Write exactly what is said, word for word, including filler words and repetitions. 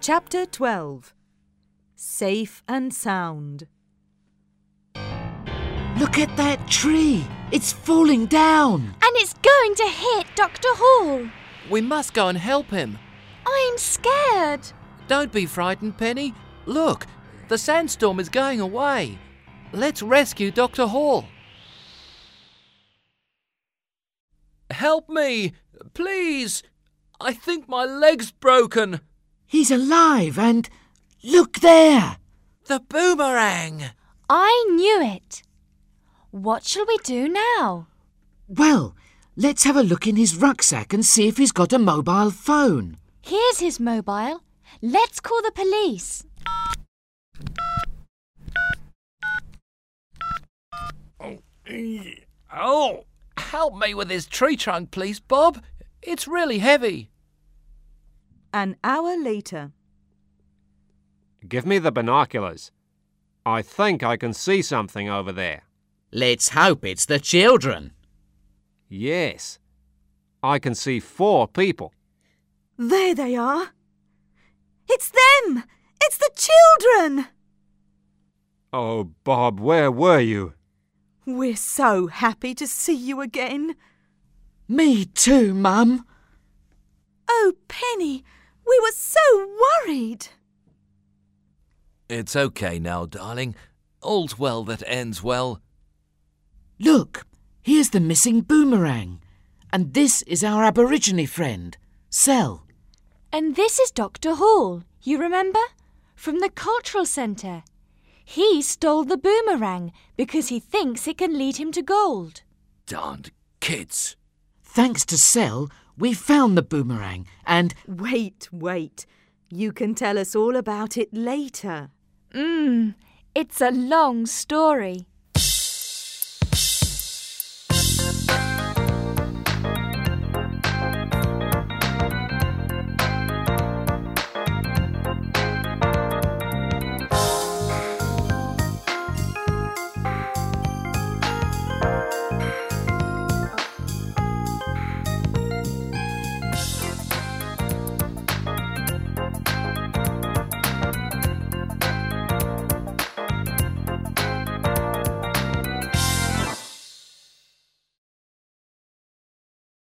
Chapter twelve. Safe and Sound. Look at that tree! It's falling down! And it's going to hit Doctor Hall. We must go and help him. I'm scared. Don't be frightened, Penny. Look, the sandstorm is going away. Let's rescue Doctor Hall. Help me, please. I think my leg's broken. He's alive and look there! The boomerang! I knew it. What shall we do now? Well, let's have a look in his rucksack and see if he's got a mobile phone. Here's his mobile. Let's call the police. Oh, help me with this tree trunk, please, Bob. It's really heavy. An hour later. Give me the binoculars. I think I can see something over there. Let's hope it's the children. Yes. I can see four people. There they are. It's them! It's the children! Oh, Bob, where were you? We're so happy to see you again. Me too, Mum. Oh, Penny, we were so worried. It's okay now, darling. All's well that ends well. Look, here's the missing boomerang. And this is our Aborigine friend, Sel. And this is Doctor Hall, you remember? From the Cultural Centre. He stole the boomerang because he thinks it can lead him to gold. Darned kids. Thanks to Sel, we found the boomerang and... Wait, wait. You can tell us all about it later. Mmm, it's a long story.